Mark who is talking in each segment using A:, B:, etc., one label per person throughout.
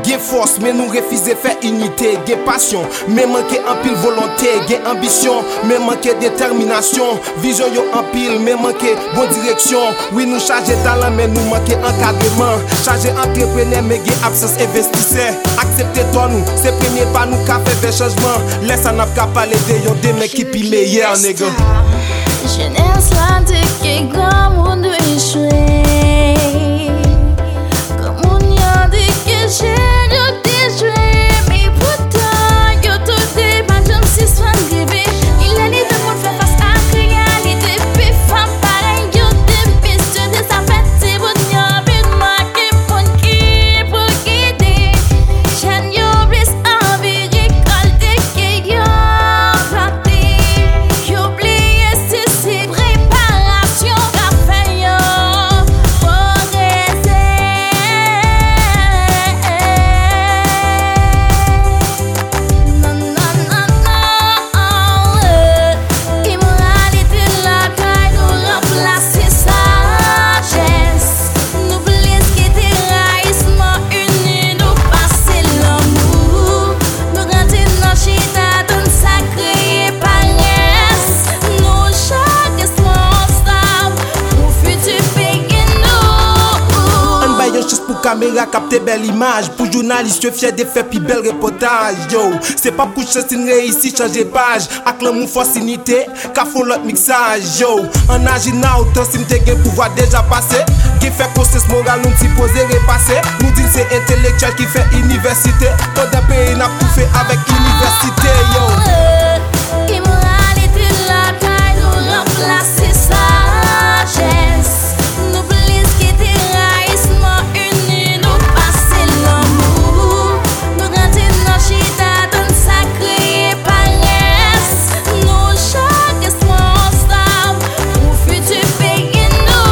A: Gen force, mais nous refuser faire unité. Gen passion, mais manquer en pile volonté. Gen ambition, mais manquer détermination. Vision yo en pile, mais manquer bonne direction. Oui, nous charger talent, mais nous manquer encadrement. Charger entrepreneur, mais gen absence investisseur. Acceptez-toi nous, c'est premier pas nous qu'a fait vers changement. Laisse un ap ka parler de yon des mecs qui pi meilleur, nègre.
B: Jeunesse la te que grand monde échoué. Comme on y a dit que j'ai déjoué. Mais pourtant, yo tout est pas comme si soit arrivé. Il a les deux pour faire face à la réalité. Puis femme pareil, yo des pistes de sa fête. C'est bon, y'a plus de moi qui pour guider. J'aime yo plus envie récolter que yo planté. Yo oublié si préparation qu'a fait yo pour rester. Non, non, non, non. Immoralité la caille nous remplacer sagesse. Nous blesse qui déraillissement uni nous passer l'amour. Nous grandir dans chita donne sacré paresse. Nous chaque responsable pour futur pays nous.
A: On baille une chose pour caméra capter belle image. Pour journaliste fier de faire plus bel reportage. Yo, c'est pas pour chance une réussite changer page. Avec l'amour force unité, qu'a faut l'autre mixage. Yo, en agina autant si m'te gen pouvoir déjà passé. Qui fait process moral nous t'y poser repasser. Nous dit c'est intellectuel qui fait université. Tout d'un pays n'a tout fait avec université. Yo.
B: Immoralité la caille nous remplacer sagesse. Nous blesse qui déraillissement uni nous passer l'amour. Nous grandir dans chita donne sacré paresse. Nous chaque responsable pour futur pays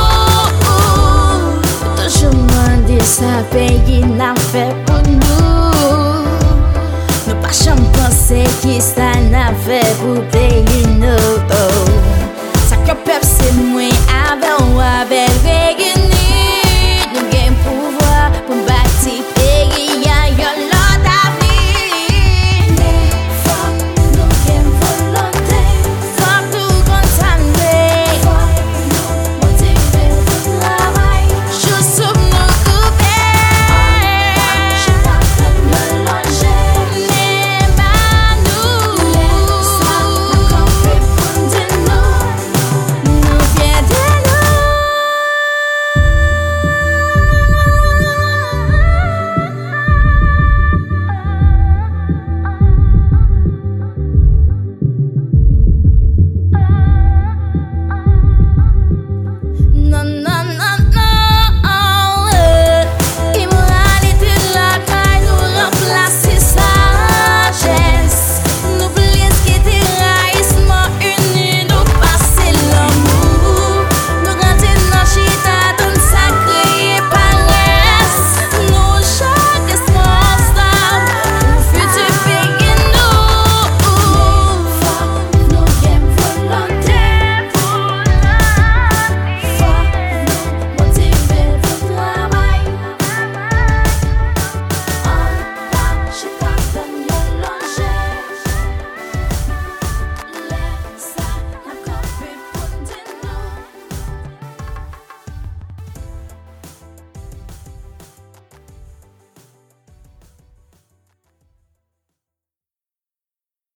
B: nous. Toujours demander ça pays n'a fait pour nous. Nous pas jamais penser qui ça n'a fait pour pays nous. Ça que peuple c'est moins avec ou avec